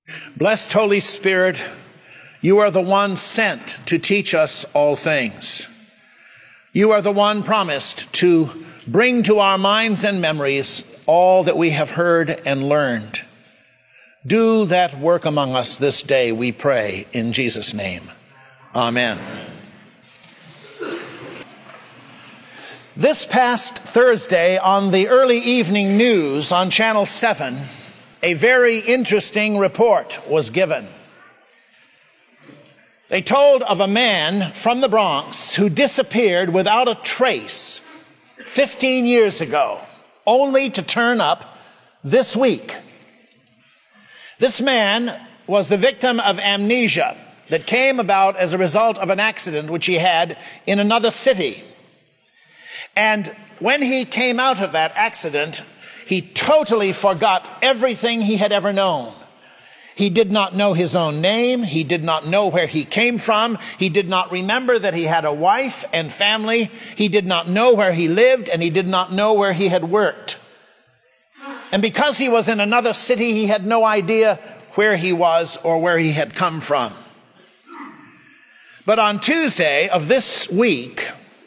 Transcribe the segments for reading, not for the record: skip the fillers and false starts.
Blessed Holy Spirit, you are the one sent to teach us all things. You are the one promised to bring to our minds and memories all that we have heard and learned. Do that work among us this day, we pray, in Jesus' name. Amen. This past Thursday on the early evening news on Channel 7, a very interesting report was given. They told of a man from the Bronx who disappeared without a trace 15 years ago, only to turn up this week. This man was the victim of amnesia that came about as a result of an accident which he had in another city. And when he came out of that accident, he totally forgot everything he had ever known. He did not know his own name. He did not know where he came from. He did not remember that he had a wife and family. He did not know where he lived, and he did not know where he had worked. And because he was in another city, he had no idea where he was or where he had come from. But on Tuesday of this week,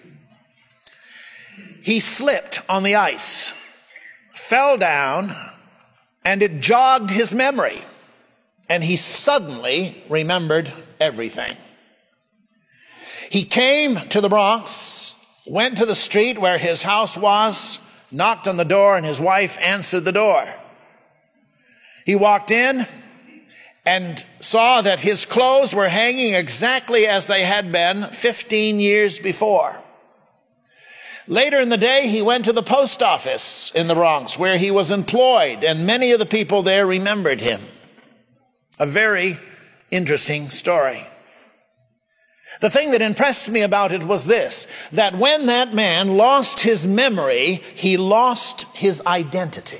he slipped on the ice, fell down, and it jogged his memory. And he suddenly remembered everything. He came to the Bronx, went to the street where his house was, knocked on the door, and his wife answered the door. He walked in and saw that his clothes were hanging exactly as they had been 15 years before. Later in the day, he went to the post office in the Bronx where he was employed, and many of the people there remembered him. A very interesting story. The thing that impressed me about it was this, that when that man lost his memory, he lost his identity.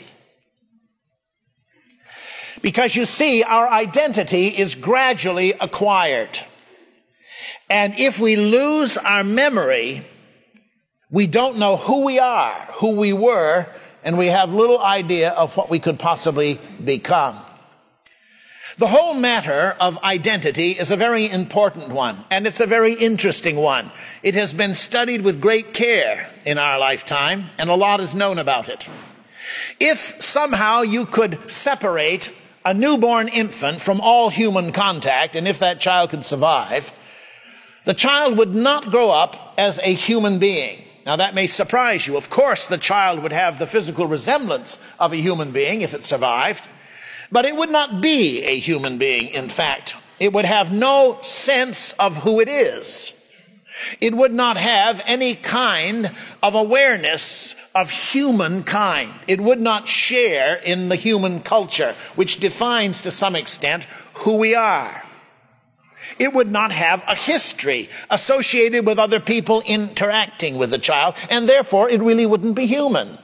Because you see, our identity is gradually acquired. And if we lose our memory, we don't know who we are, who we were, and we have little idea of what we could possibly become. The whole matter of identity is a very important one, and it's a very interesting one. It has been studied with great care in our lifetime, and a lot is known about it. If somehow you could separate a newborn infant from all human contact, and if that child could survive, the child would not grow up as a human being. Now, that may surprise you. Of course, the child would have the physical resemblance of a human being if it survived, but it would not be a human being, in fact. It would have no sense of who it is. It would not have any kind of awareness of humankind. It would not share in the human culture, which defines to some extent who we are. It would not have a history associated with other people interacting with the child, and therefore it really wouldn't be human.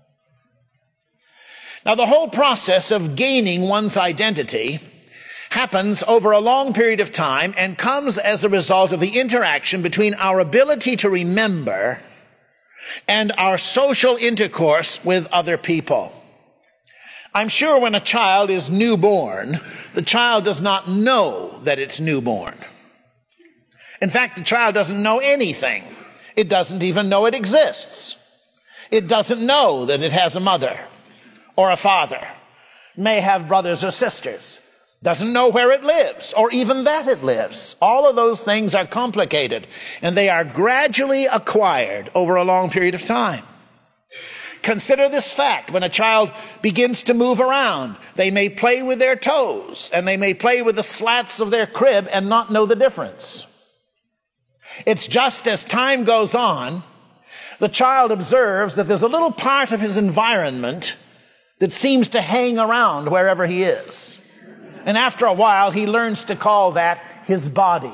Now, the whole process of gaining one's identity happens over a long period of time and comes as a result of the interaction between our ability to remember and our social intercourse with other people. I'm sure when a child is newborn, the child does not know that it's newborn. In fact, the child doesn't know anything. It doesn't even know it exists. It doesn't know that it has a mother or a father, may have brothers or sisters, doesn't know where it lives, or even that it lives. All of those things are complicated, and they are gradually acquired over a long period of time. Consider this fact. When a child begins to move around, they may play with their toes, and they may play with the slats of their crib and not know the difference. It's just as time goes on, the child observes that there's a little part of his environment that seems to hang around wherever he is. And after a while, he learns to call that his body.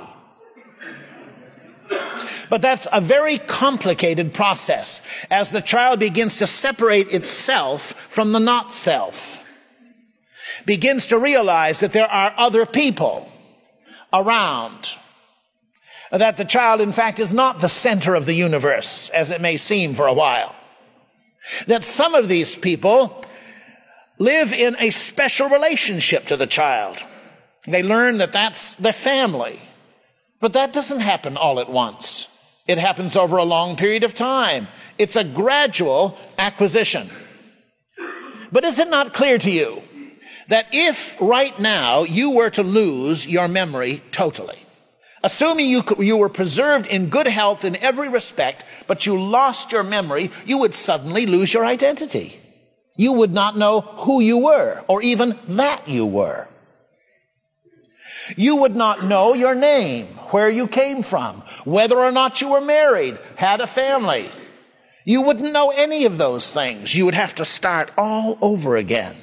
But that's a very complicated process as the child begins to separate itself from the not self, begins to realize that there are other people around, that the child, in fact, is not the center of the universe, as it may seem for a while, that some of these people live in a special relationship to the child. They learn that that's their family. But that doesn't happen all at once. It happens over a long period of time. It's a gradual acquisition. But is it not clear to you that if right now you were to lose your memory totally, assuming you were preserved in good health in every respect, but you lost your memory, you would suddenly lose your identity. You would not know who you were, or even that you were. You would not know your name, where you came from, whether or not you were married, had a family. You wouldn't know any of those things. You would have to start all over again.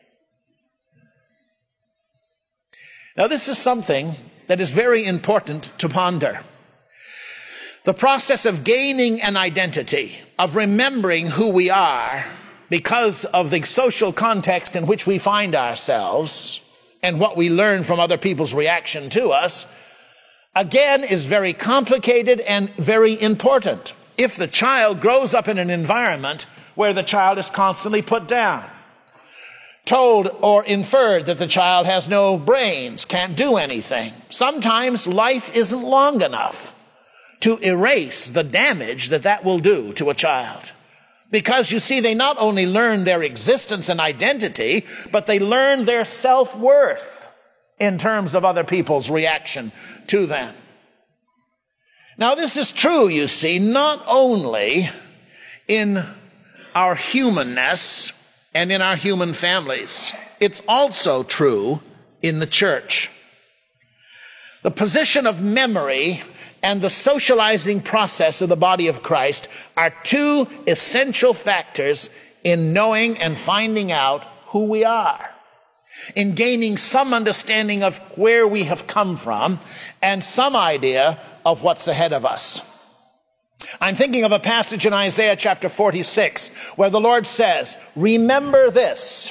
Now, this is something that is very important to ponder. The process of gaining an identity, of remembering who we are because of the social context in which we find ourselves and what we learn from other people's reaction to us, again, is very complicated and very important. If the child grows up in an environment where the child is constantly put down, told or inferred that the child has no brains, can't do anything. Sometimes life isn't long enough to erase the damage that will do to a child. Because, you see, they not only learn their existence and identity, but they learn their self-worth in terms of other people's reaction to them. Now, this is true, you see, not only in our humanness and in our human families. It's also true in the church. The position of memory and the socializing process of the body of Christ are two essential factors in knowing and finding out who we are, in gaining some understanding of where we have come from and some idea of what's ahead of us. I'm thinking of a passage in Isaiah chapter 46 where the Lord says, remember this,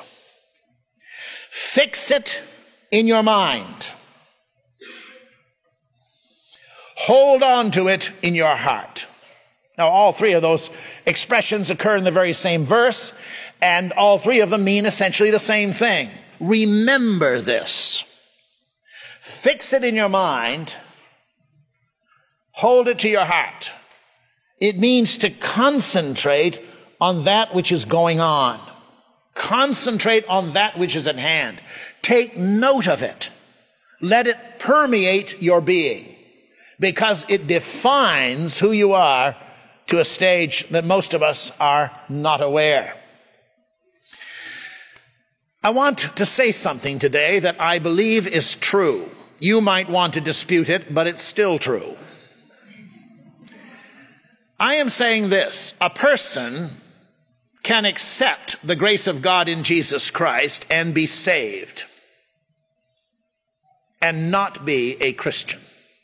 fix it in your mind, hold on to it in your heart. Now, all three of those expressions occur in the very same verse, and all three of them mean essentially the same thing. Remember this, fix it in your mind, hold it to your heart. It means to concentrate on that which is going on. Concentrate on that which is at hand. Take note of it. Let it permeate your being, because it defines who you are to a stage that most of us are not aware. I want to say something today that I believe is true. You might want to dispute it, but it's still true. I am saying this: a person can accept the grace of God in Jesus Christ and be saved and not be a Christian.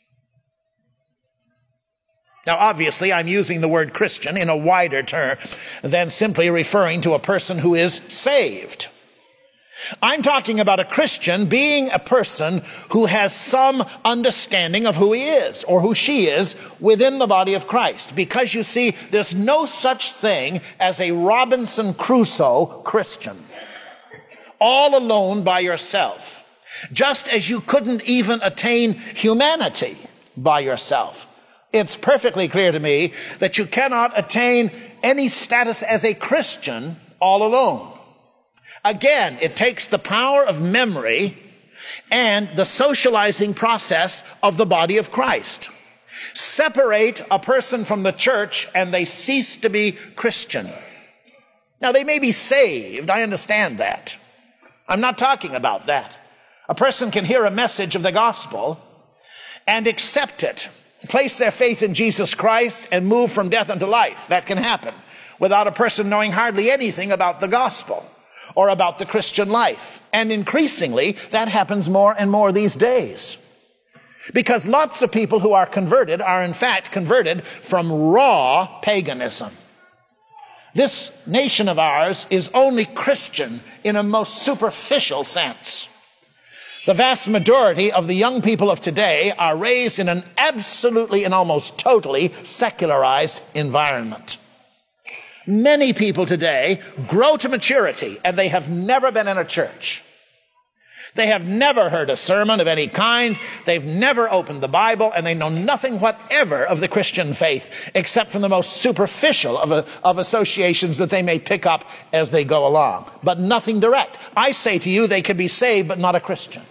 Now, obviously, I'm using the word Christian in a wider term than simply referring to a person who is saved. I'm talking about a Christian being a person who has some understanding of who he is or who she is within the body of Christ. Because, you see, there's no such thing as a Robinson Crusoe Christian, all alone by yourself, just as you couldn't even attain humanity by yourself. It's perfectly clear to me that you cannot attain any status as a Christian all alone. Again, it takes the power of memory and the socializing process of the body of Christ. Separate a person from the church and they cease to be Christian. Now, they may be saved. I understand that. I'm not talking about that. A person can hear a message of the gospel and accept it, place their faith in Jesus Christ, and move from death unto life. That can happen without a person knowing hardly anything about the gospel or about the Christian life. And increasingly, that happens more and more these days. Because lots of people who are converted are in fact converted from raw paganism. This nation of ours is only Christian in a most superficial sense. The vast majority of the young people of today are raised in an absolutely and almost totally secularized environment. Many people today grow to maturity and they have never been in a church. They have never heard a sermon of any kind. They've never opened the Bible, and they know nothing whatever of the Christian faith except from the most superficial of associations that they may pick up as they go along, but nothing direct. I say to you, they can be saved, but not a Christian.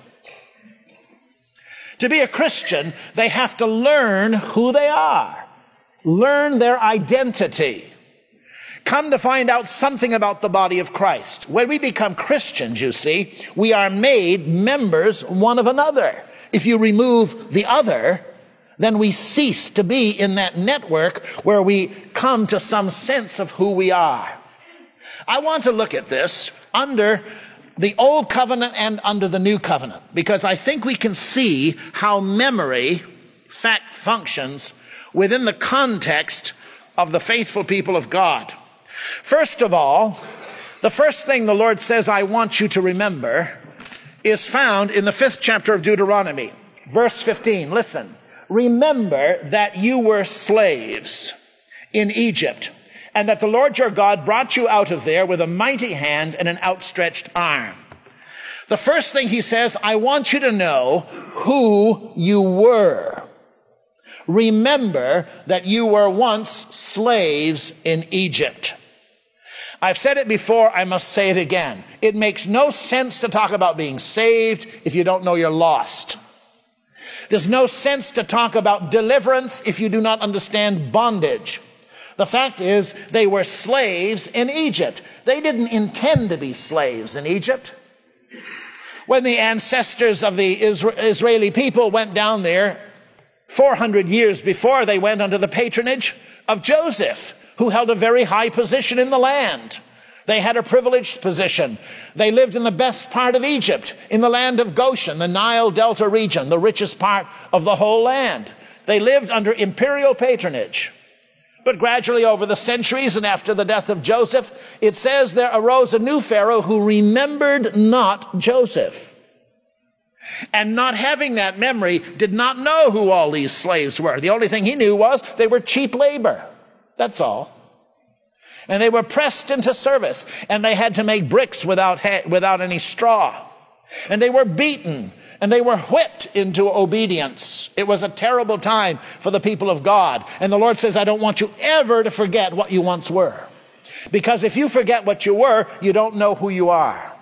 To be a Christian, they have to learn who they are, learn their identity. Come to find out something about the body of Christ. When we become Christians, you see, we are made members one of another. If you remove the other, then we cease to be in that network where we come to some sense of who we are. I want to look at this under the Old Covenant and under the New Covenant, because I think we can see how memory functions within the context of the faithful people of God. First of all, the first thing the Lord says, I want you to remember, is found in the 5th chapter of Deuteronomy, verse 15. Listen, remember that you were slaves in Egypt, and that the Lord your God brought you out of there with a mighty hand and an outstretched arm. The first thing he says, I want you to know who you were. Remember that you were once slaves in Egypt. I've said it before, I must say it again. It makes no sense to talk about being saved if you don't know you're lost. There's no sense to talk about deliverance if you do not understand bondage. The fact is, they were slaves in Egypt. They didn't intend to be slaves in Egypt. When the ancestors of the Israeli people went down there 400 years before, they went under the patronage of Joseph, who held a very high position in the land. They had a privileged position. They lived in the best part of Egypt, in the land of Goshen, the Nile Delta region, the richest part of the whole land. They lived under imperial patronage. But gradually over the centuries and after the death of Joseph, it says there arose a new Pharaoh who remembered not Joseph. And not having that memory, did not know who all these slaves were. The only thing he knew was they were cheap labor. That's all. And they were pressed into service, and they had to make bricks without any straw. And they were beaten, and they were whipped into obedience. It was a terrible time for the people of God. And the Lord says, I don't want you ever to forget what you once were. Because if you forget what you were, you don't know who you are.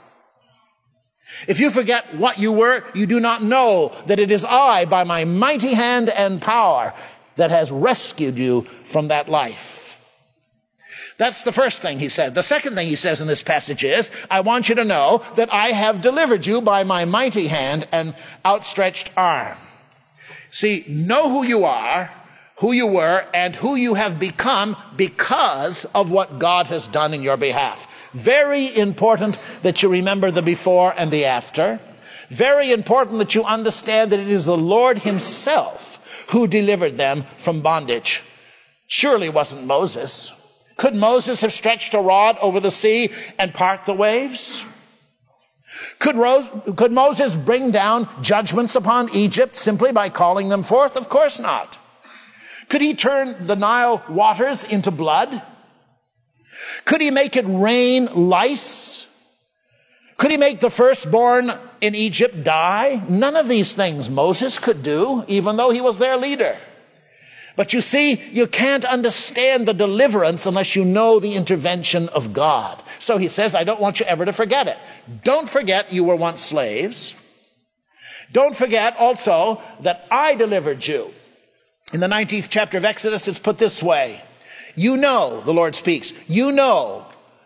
If you forget what you were, you do not know that it is I, by my mighty hand and power, that has rescued you from that life. That's the first thing he said. The second thing he says in this passage is, I want you to know that I have delivered you by my mighty hand and outstretched arm. See, know who you are, who you were, and who you have become because of what God has done in your behalf. Very important that you remember the before and the after. Very important that you understand that it is the Lord himself who delivered them from bondage. Surely it wasn't Moses. Could Moses have stretched a rod over the sea and part the waves? Could Moses bring down judgments upon Egypt simply by calling them forth? Of course not. Could he turn the Nile waters into blood? Could he make it rain lice? Could he make the firstborn in Egypt die? None of these things Moses could do, even though he was their leader. But you see, you can't understand the deliverance unless you know the intervention of God. So he says, I don't want you ever to forget it. Don't forget you were once slaves. Don't forget also that I delivered you. In the 19th chapter of Exodus, it's put this way. You know, the Lord speaks, you know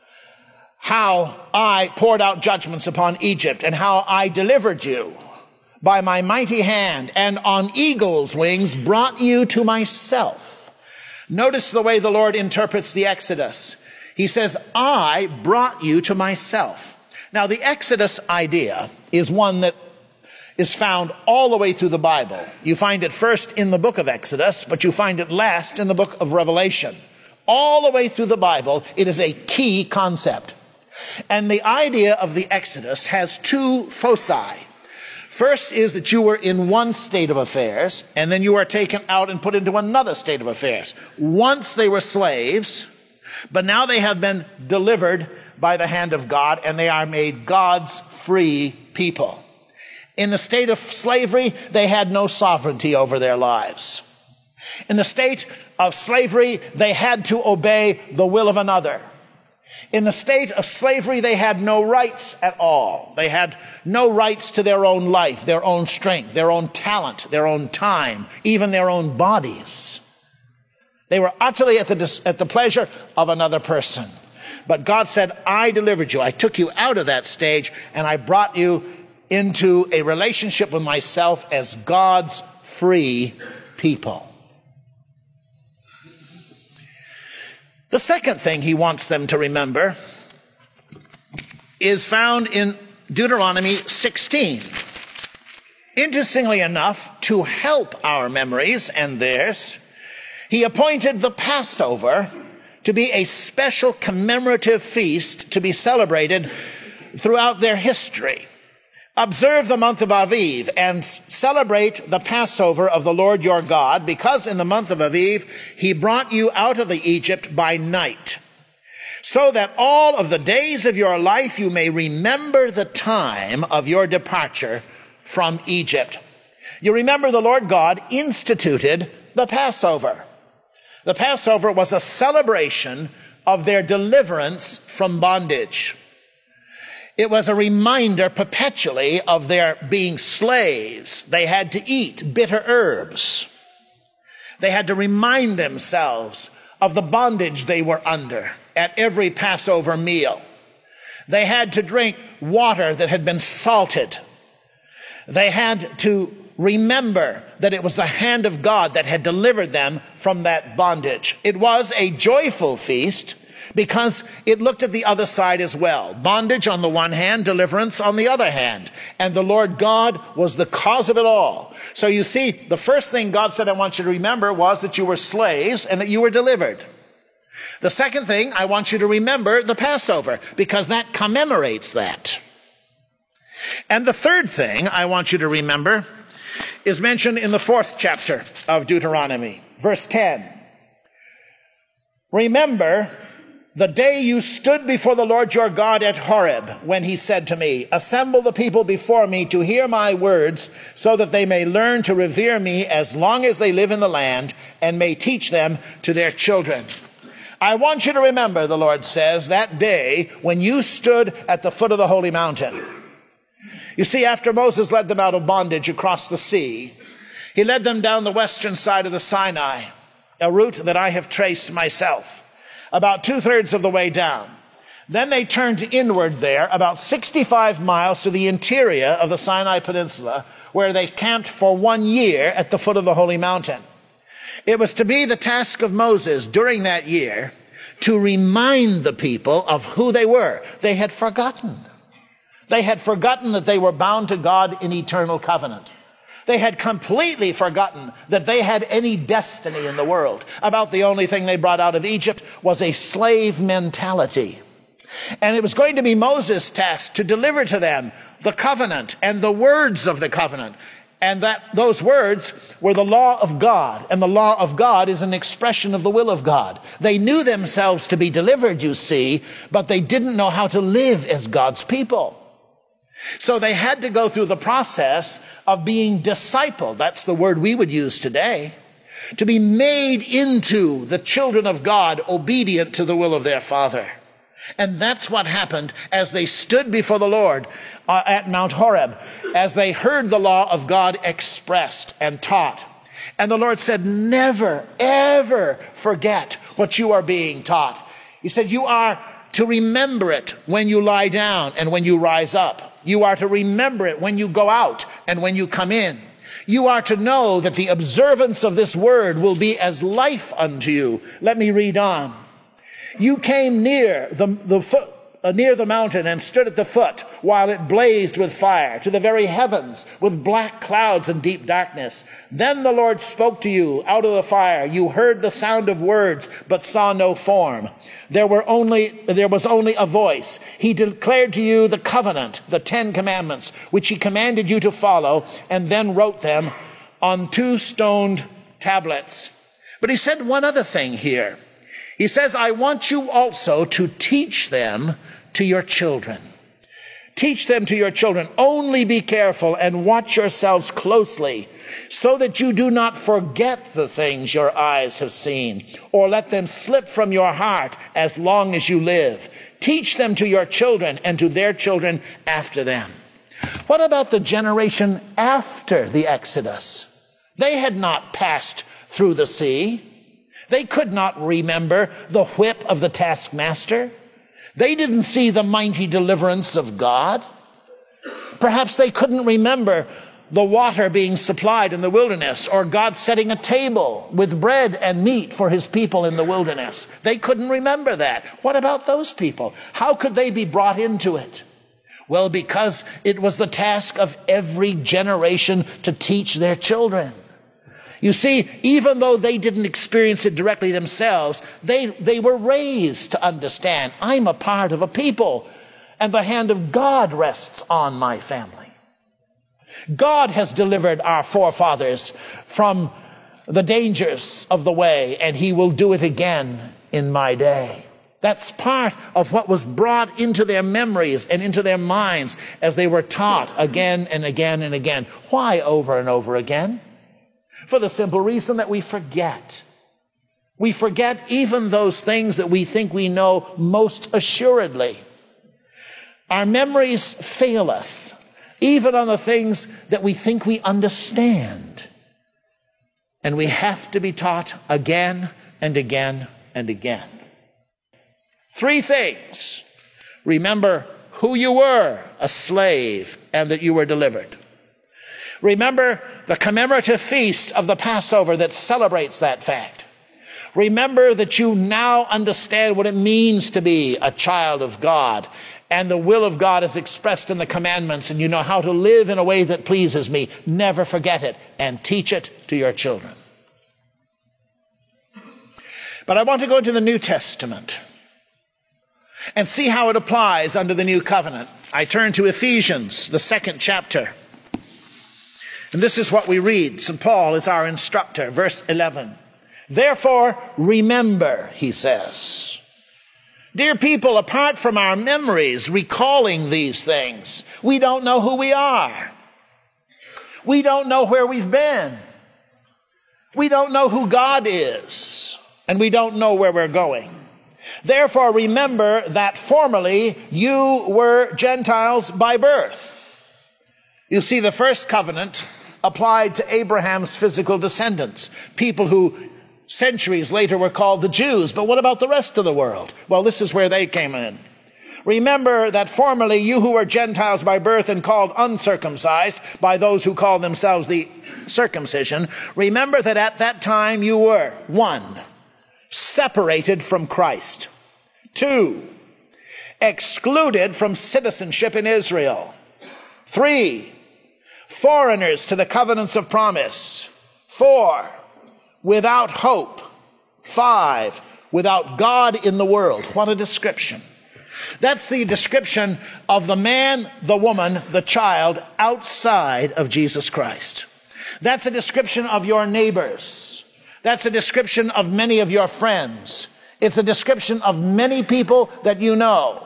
how I poured out judgments upon Egypt and how I delivered you by my mighty hand and on eagle's wings brought you to myself. Notice the way the Lord interprets the Exodus. He says, I brought you to myself. Now, the Exodus idea is one that is found all the way through the Bible. You find it first in the book of Exodus, but you find it last in the book of Revelation. All the way through the Bible, it is a key concept. And the idea of the Exodus has two foci. First is that you were in one state of affairs, and then you are taken out and put into another state of affairs. Once they were slaves, But now they have been delivered by the hand of God, and they are made God's free people. In the state of slavery, they had no sovereignty over their lives. In the state of slavery, they had to obey the will of another. In the state of slavery, they had no rights at all. They had no rights to their own life, their own strength, their own talent, their own time, even their own bodies. They were utterly at the pleasure of another person. But God said, I delivered you. I took you out of that stage, and I brought you into a relationship with myself as God's free people. The second thing he wants them to remember is found in Deuteronomy 16. Interestingly enough, to help our memories and theirs, he appointed the Passover to be a special commemorative feast to be celebrated throughout their history. Observe the month of Aviv and celebrate the Passover of the Lord your God, because in the month of Aviv he brought you out of the Egypt by night, so that all of the days of your life you may remember the time of your departure from Egypt. You remember the Lord God instituted the Passover. The Passover was a celebration of their deliverance from bondage. It was a reminder perpetually of their being slaves. They had to eat bitter herbs. They had to remind themselves of the bondage they were under at every Passover meal. They had to drink water that had been salted. They had to remember that it was the hand of God that had delivered them from that bondage. It was a joyful feast, because it looked at the other side as well. Bondage on the one hand, deliverance on the other hand. And the Lord God was the cause of it all. So you see, the first thing God said, I want you to remember, was that you were slaves and that you were delivered. The second thing, I want you to remember the Passover, because that commemorates that. And the third thing I want you to remember is mentioned in the 4th chapter of Deuteronomy, verse 10. Remember the day you stood before the Lord your God at Horeb, when he said to me, assemble the people before me to hear my words, so that they may learn to revere me as long as they live in the land, and may teach them to their children. I want you to remember, the Lord says, that day when you stood at the foot of the holy mountain. You see, after Moses led them out of bondage across the sea, he led them down the western side of the Sinai, a route that I have traced myself, about 2/3 of the way down. Then they turned inward there, about 65 miles to the interior of the Sinai Peninsula, where they camped for 1 year at the foot of the holy mountain. It was to be the task of Moses during that year to remind the people of who they were. They had forgotten. They had forgotten that they were bound to God in eternal covenant. They had completely forgotten that they had any destiny in the world. About the only thing they brought out of Egypt was a slave mentality. And it was going to be Moses' task to deliver to them the covenant and the words of the covenant. And that those words were the law of God. And the law of God is an expression of the will of God. They knew themselves to be delivered, you see, but they didn't know how to live as God's people. So they had to go through the process of being discipled. That's the word we would use today. To be made into the children of God, obedient to the will of their Father. And that's what happened as they stood before the Lord at Mount Horeb, as they heard the law of God expressed and taught. And the Lord said, never, ever forget what you are being taught. He said, you are to remember it when you lie down and when you rise up. You are to remember it when you go out and when you come in. You are to know that the observance of this word will be as life unto you. Let me read on. You came near the mountain and stood at the foot while it blazed with fire to the very heavens with black clouds and deep darkness. Then the Lord spoke to you out of the fire. You heard the sound of words, but saw no form. There was only a voice. He declared to you the covenant, the 10 commandments, which he commanded you to follow, and then wrote them on 2 stoned tablets. But he said one other thing here. He says, I want you also to teach them to your children. Teach them to your children. Only be careful and watch yourselves closely, so that you do not forget the things your eyes have seen, or let them slip from your heart as long as you live. Teach them to your children and to their children after them. What about the generation after the Exodus? They had not passed through the sea. They could not remember the whip of the taskmaster. They didn't see the mighty deliverance of God. Perhaps they couldn't remember the water being supplied in the wilderness, or God setting a table with bread and meat for his people in the wilderness. They couldn't remember that. What about those people? How could they be brought into it? Well, because it was the task of every generation to teach their children. You see, even though they didn't experience it directly themselves, they were raised to understand, I'm a part of a people, and the hand of God rests on my family. God has delivered our forefathers from the dangers of the way, and he will do it again in my day. That's part of what was brought into their memories and into their minds as they were taught again and again and again. Why over and over again? For the simple reason that we forget. We forget even those things that we think we know most assuredly. Our memories fail us, even on the things that we think we understand. And we have to be taught again and again and again. 3 things. Remember who you were, a slave, and that you were delivered. Remember the commemorative feast of the Passover that celebrates that fact. Remember that you now understand what it means to be a child of God, and the will of God is expressed in the commandments, and you know how to live in a way that pleases me. Never forget it, and teach it to your children. But I want to go into the New Testament and see how it applies under the new covenant. I turn to Ephesians, the 2nd chapter. And this is what we read. St. Paul is our instructor. Verse 11. Therefore, remember, he says. Dear people, apart from our memories recalling these things, we don't know who we are. We don't know where we've been. We don't know who God is. And we don't know where we're going. Therefore, remember that formerly you were Gentiles by birth. You see, the first covenant applied to Abraham's physical descendants, people who centuries later were called the Jews. But what about the rest of the world? Well, this is where they came in. Remember that formerly you who were Gentiles by birth and called uncircumcised by those who call themselves the circumcision, remember that at that time you were, 1, separated from Christ. 2, excluded from citizenship in Israel. 3, foreigners to the covenants of promise. 4, without hope. 5, without God in the world. What a description. That's the description of the man, the woman, the child outside of Jesus Christ. That's a description of your neighbors. That's a description of many of your friends. It's a description of many people that you know.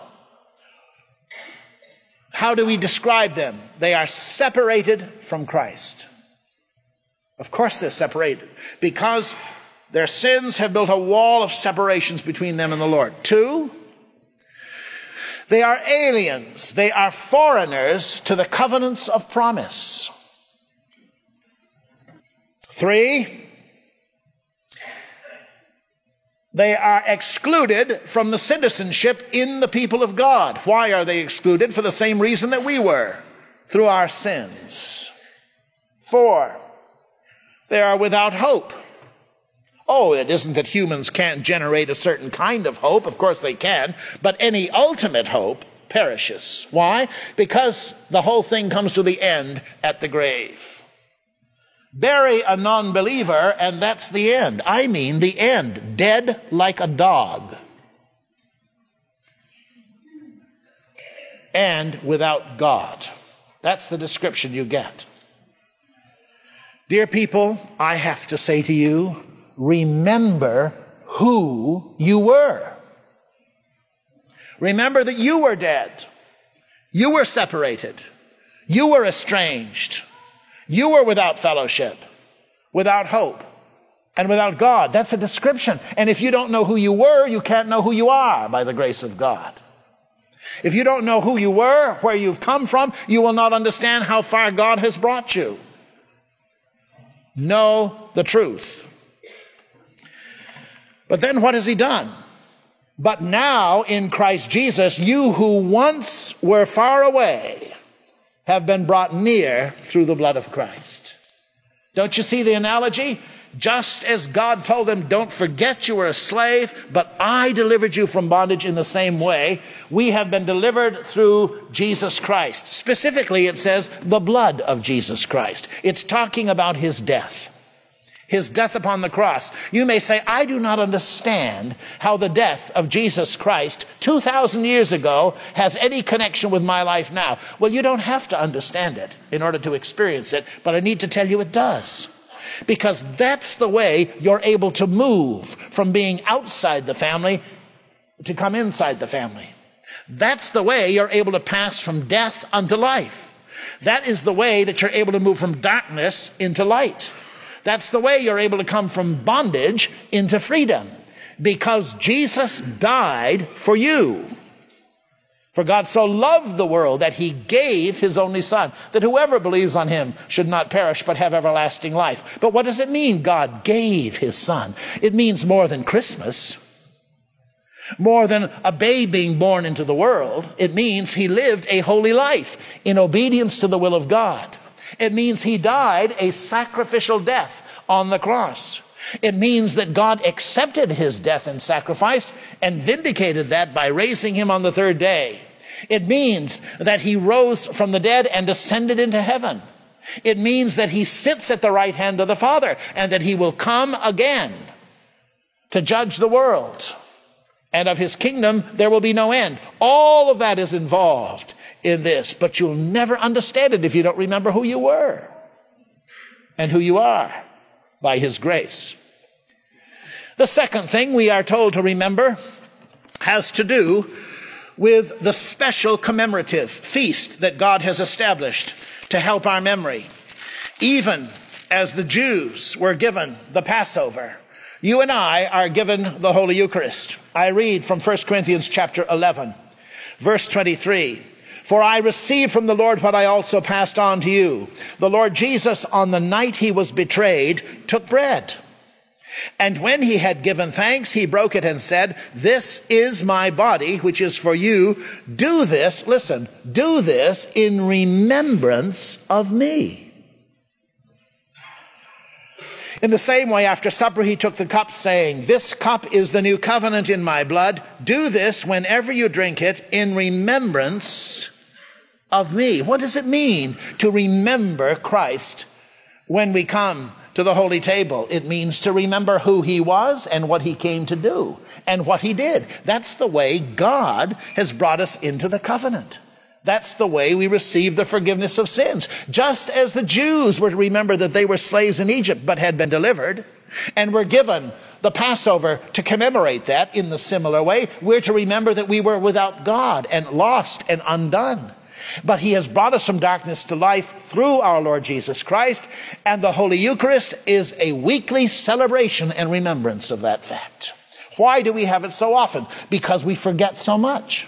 How do we describe them? They are separated from Christ. Of course they're separated, because their sins have built a wall of separations between them and the Lord. 2, they are aliens. They are foreigners to the covenants of promise. 3, they are excluded from the citizenship in the people of God. Why are they excluded? For the same reason that we were, through our sins. 4, they are without hope. Oh, it isn't that humans can't generate a certain kind of hope. Of course they can. But any ultimate hope perishes. Why? Because the whole thing comes to the end at the grave. Bury a non-believer, and that's the end. I mean the end. Dead like a dog. And without God. That's the description you get. Dear people, I have to say to you, remember who you were. Remember that you were dead. You were separated. You were estranged. You were without fellowship, without hope, and without God. That's a description. And if you don't know who you were, you can't know who you are by the grace of God. If you don't know who you were, where you've come from, you will not understand how far God has brought you. Know the truth. But then what has he done? But now in Christ Jesus, you who once were far away have been brought near through the blood of Christ. Don't you see the analogy? Just as God told them, don't forget you were a slave, but I delivered you from bondage, in the same way, we have been delivered through Jesus Christ. Specifically, it says the blood of Jesus Christ. It's talking about his death upon the cross. You may say, I do not understand how the death of Jesus Christ 2,000 years ago has any connection with my life now. Well, you don't have to understand it in order to experience it, but I need to tell you it does. Because that's the way you're able to move from being outside the family to come inside the family. That's the way you're able to pass from death unto life. That is the way that you're able to move from darkness into light. That's the way you're able to come from bondage into freedom. Because Jesus died for you. For God so loved the world that he gave his only Son, that whoever believes on him should not perish but have everlasting life. But what does it mean, God gave his Son? It means more than Christmas, more than a babe being born into the world. It means he lived a holy life in obedience to the will of God. It means he died a sacrificial death on the cross. It means that God accepted his death and sacrifice and vindicated that by raising him on the third day. It means that he rose from the dead and ascended into heaven. It means that he sits at the right hand of the Father and that he will come again to judge the world. And of his kingdom there will be no end. All of that is involved in this, but you'll never understand it if you don't remember who you were and who you are by his grace. The second thing we are told to remember has to do with the special commemorative feast that God has established to help our memory. Even as the Jews were given the Passover, you and I are given the Holy Eucharist. I read from 1 Corinthians chapter 11, verse 23. For I received from the Lord what I also passed on to you. The Lord Jesus, on the night he was betrayed, took bread. And when he had given thanks, he broke it and said, this is my body, which is for you. Do this, listen, do this in remembrance of me. In the same way, after supper, he took the cup, saying, this cup is the new covenant in my blood. Do this whenever you drink it in remembrance of me. What does it mean to remember Christ when we come to the holy table? It means to remember who he was and what he came to do and what he did. That's the way God has brought us into the covenant. That's the way we receive the forgiveness of sins. Just as the Jews were to remember that they were slaves in Egypt but had been delivered and were given the Passover to commemorate that, in the similar way, we're to remember that we were without God and lost and undone. But he has brought us from darkness to life through our Lord Jesus Christ, and the Holy Eucharist is a weekly celebration and remembrance of that fact. Why do we have it so often? Because we forget so much.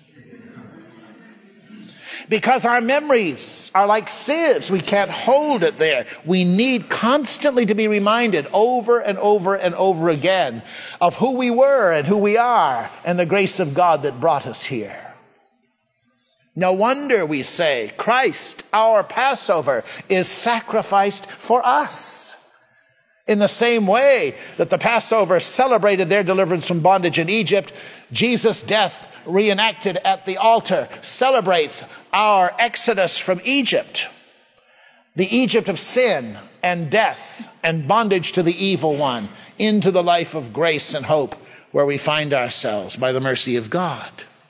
Because our memories are like sieves. We can't hold it there. We need constantly to be reminded over and over and over again of who we were and who we are and the grace of God that brought us here. No wonder we say, Christ, our Passover, is sacrificed for us. In the same way that the Passover celebrated their deliverance from bondage in Egypt, Jesus' death reenacted at the altar celebrates our exodus from Egypt, the Egypt of sin and death and bondage to the evil one, into the life of grace and hope where we find ourselves by the mercy of God.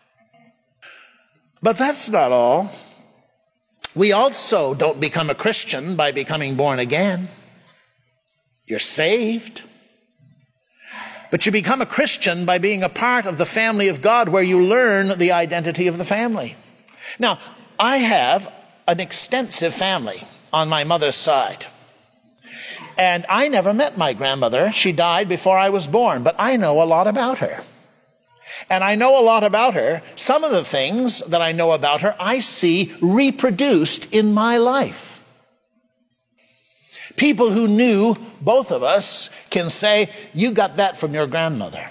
But that's not all. We also don't become a Christian by becoming born again. You're saved. But you become a Christian by being a part of the family of God, where you learn the identity of the family. Now, I have an extensive family on my mother's side. And I never met my grandmother. She died before I was born, but I know a lot about her. And I know a lot about her. Some of the things that I know about her, I see reproduced in my life. People who knew both of us can say, you got that from your grandmother.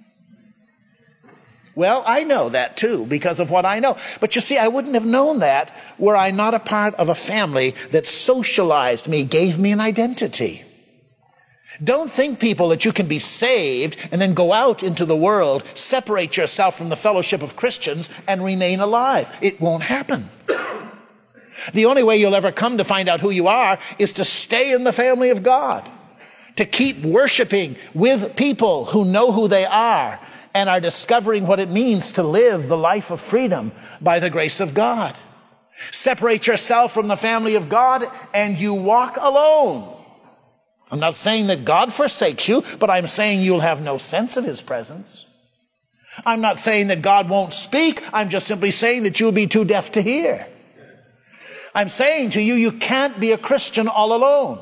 Well, I know that too, because of what I know. But you see, I wouldn't have known that were I not a part of a family that socialized me, gave me an identity. Don't think, people, that you can be saved and then go out into the world, separate yourself from the fellowship of Christians, and remain alive. It won't happen. The only way you'll ever come to find out who you are is to stay in the family of God, to keep worshiping with people who know who they are and are discovering what it means to live the life of freedom by the grace of God. Separate yourself from the family of God and you walk alone. I'm not saying that God forsakes you, but I'm saying you'll have no sense of his presence. I'm not saying that God won't speak. I'm just simply saying that you'll be too deaf to hear. I'm saying to you, you can't be a Christian all alone.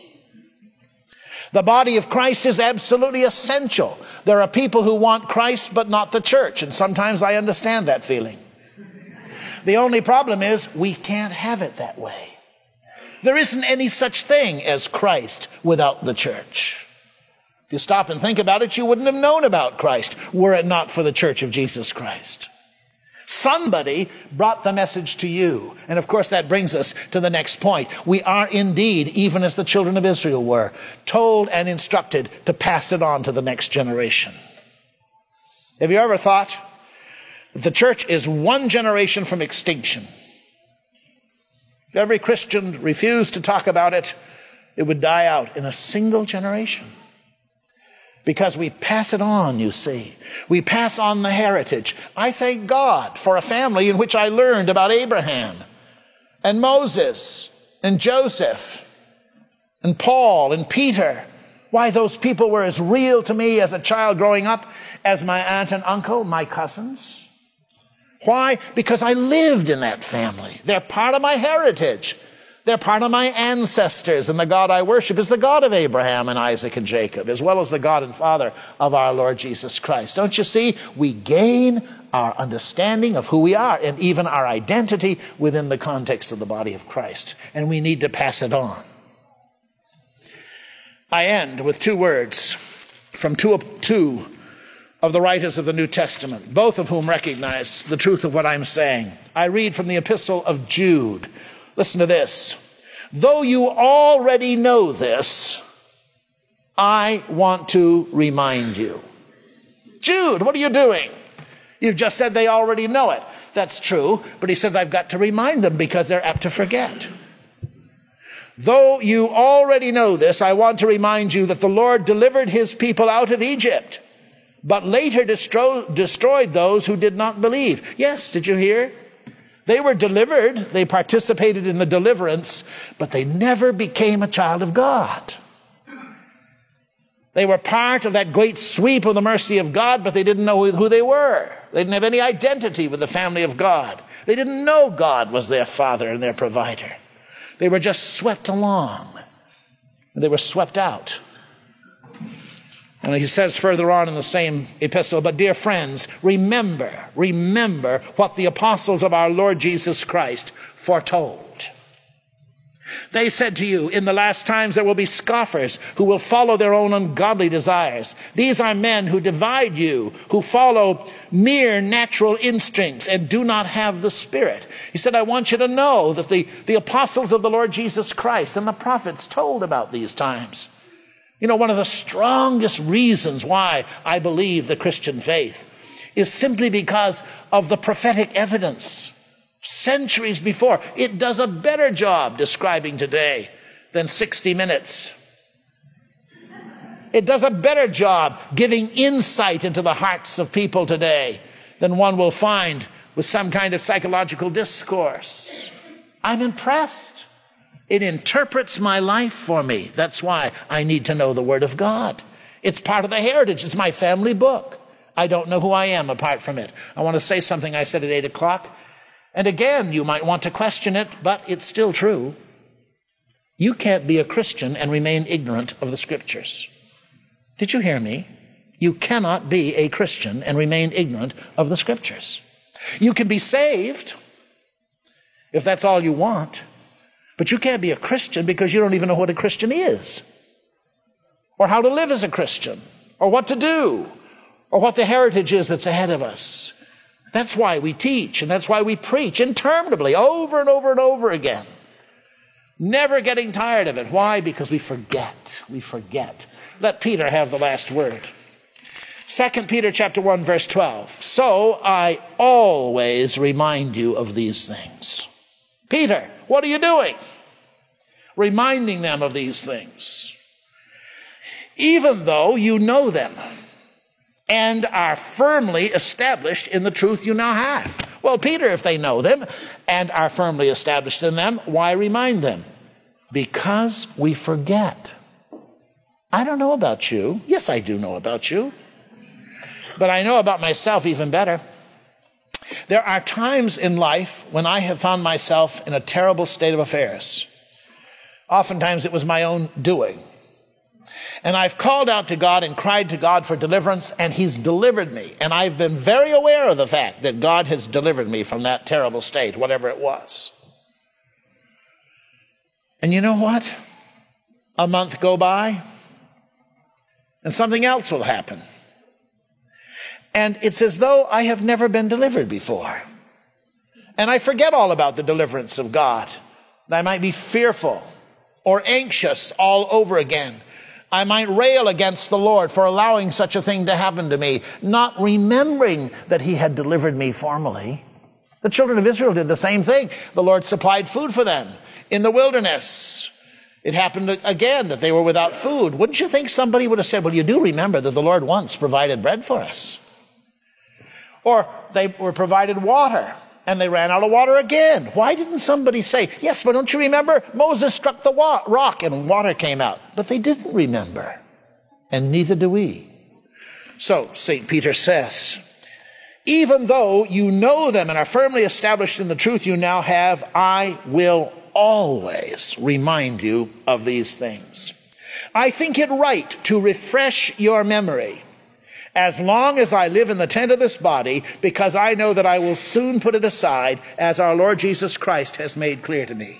The body of Christ is absolutely essential. There are people who want Christ but not the church, and sometimes I understand that feeling. The only problem is we can't have it that way. There isn't any such thing as Christ without the church. If you stop and think about it, you wouldn't have known about Christ were it not for the Church of Jesus Christ. Somebody brought the message to you. And of course that brings us to the next point. We are indeed, even as the children of Israel were, told and instructed to pass it on to the next generation. Have you ever thought that the church is one generation from extinction? If every Christian refused to talk about it, it would die out in a single generation. Because we pass it on, you see. We pass on the heritage. I thank God for a family in which I learned about Abraham and Moses and Joseph and Paul and Peter. Why, those people were as real to me as a child growing up as my aunt and uncle, my cousins. Why? Because I lived in that family. They're part of my heritage. They're part of my ancestors, and the God I worship is the God of Abraham and Isaac and Jacob, as well as the God and Father of our Lord Jesus Christ. Don't you see? We gain our understanding of who we are and even our identity within the context of the body of Christ, and we need to pass it on. I end with two words from two of the writers of the New Testament, both of whom recognize the truth of what I'm saying. I read from the epistle of Jude. Listen to this. Though you already know this, I want to remind you. Jude, what are you doing? You've just said they already know it. That's true, but he says I've got to remind them because they're apt to forget. Though you already know this, I want to remind you that the Lord delivered his people out of Egypt, but later destroyed those who did not believe. Yes, did you hear? They were delivered, they participated in the deliverance, but they never became a child of God. They were part of that great sweep of the mercy of God, but they didn't know who they were. They didn't have any identity with the family of God. They didn't know God was their Father and their provider. They were just swept along, and they were swept out. And he says further on in the same epistle, but dear friends, remember what the apostles of our Lord Jesus Christ foretold. They said to you, in the last times there will be scoffers who will follow their own ungodly desires. These are men who divide you, who follow mere natural instincts and do not have the Spirit. He said, I want you to know that the apostles of the Lord Jesus Christ and the prophets told about these times. You know, one of the strongest reasons why I believe the Christian faith is simply because of the prophetic evidence. Centuries before, it does a better job describing today than 60 Minutes. It does a better job giving insight into the hearts of people today than one will find with some kind of psychological discourse. I'm impressed. It interprets my life for me. That's why I need to know the Word of God. It's part of the heritage. It's my family book. I don't know who I am apart from it. I want to say something I said at 8 o'clock. And again, you might want to question it, but it's still true. You can't be a Christian and remain ignorant of the Scriptures. Did you hear me? You cannot be a Christian and remain ignorant of the Scriptures. You can be saved if that's all you want, but you can't be a Christian because you don't even know what a Christian is, or how to live as a Christian, or what to do, or what the heritage is that's ahead of us. That's why we teach, and that's why we preach interminably, over and over and over again. Never getting tired of it. Why? Because we forget. We forget. Let Peter have the last word. 2 Peter chapter 1, verse 12. So I always remind you of these things. Peter, what are you doing? Reminding them of these things. Even though you know them and are firmly established in the truth you now have. Well, Peter, if they know them and are firmly established in them, why remind them? Because we forget. I don't know about you. Yes, I do know about you. But I know about myself even better. There are times in life when I have found myself in a terrible state of affairs. Oftentimes it was my own doing. And I've called out to God and cried to God for deliverance, and He's delivered me. And I've been very aware of the fact that God has delivered me from that terrible state, whatever it was. And you know what? A month go by, and something else will happen. And it's as though I have never been delivered before. And I forget all about the deliverance of God. I might be fearful or anxious all over again. I might rail against the Lord for allowing such a thing to happen to me, not remembering that He had delivered me formerly. The children of Israel did the same thing. The Lord supplied food for them in the wilderness. It happened again that they were without food. Wouldn't you think somebody would have said, well, you do remember that the Lord once provided bread for us? Or they were provided water, and they ran out of water again. Why didn't somebody say, yes, but don't you remember? Moses struck the rock and water came out. But they didn't remember, and neither do we. So, St. Peter says, even though you know them and are firmly established in the truth you now have, I will always remind you of these things. I think it right to refresh your memory as long as I live in the tent of this body, because I know that I will soon put it aside, as our Lord Jesus Christ has made clear to me.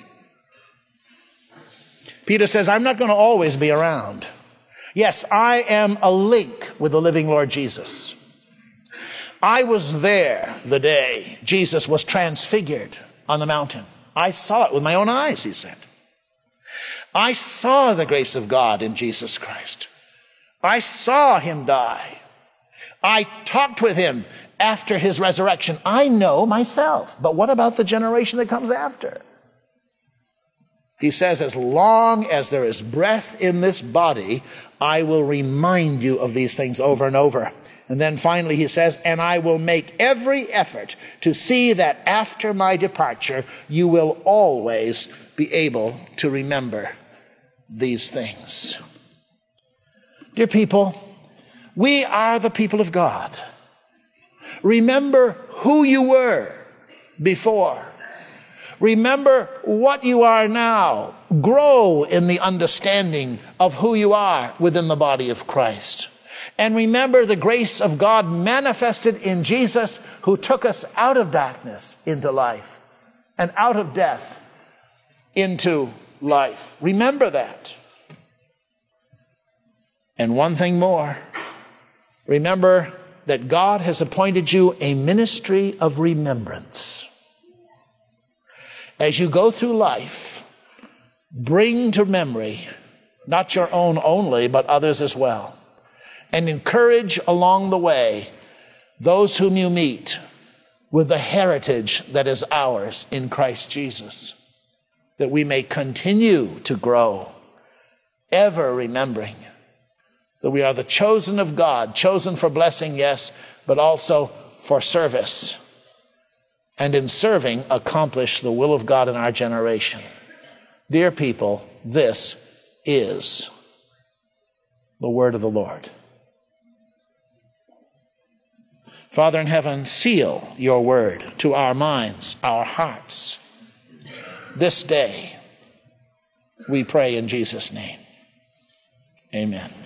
Peter says, I'm not going to always be around. Yes, I am a link with the living Lord Jesus. I was there the day Jesus was transfigured on the mountain. I saw it with my own eyes, he said. I saw the grace of God in Jesus Christ. I saw Him die. I talked with Him after His resurrection. I know myself. But what about the generation that comes after? He says, as long as there is breath in this body, I will remind you of these things over and over. And then finally he says, and I will make every effort to see that after my departure, you will always be able to remember these things. Dear people, we are the people of God. Remember who you were before. Remember what you are now. Grow in the understanding of who you are within the body of Christ. And remember the grace of God manifested in Jesus, who took us out of darkness into life and out of death into life. Remember that. And one thing more. Remember that God has appointed you a ministry of remembrance. As you go through life, bring to memory not your own only, but others as well. And encourage along the way those whom you meet with the heritage that is ours in Christ Jesus, that we may continue to grow, ever remembering that we are the chosen of God, chosen for blessing, yes, but also for service. And in serving, accomplish the will of God in our generation. Dear people, this is the word of the Lord. Father in heaven, seal your word to our minds, our hearts. This day, we pray in Jesus' name. Amen.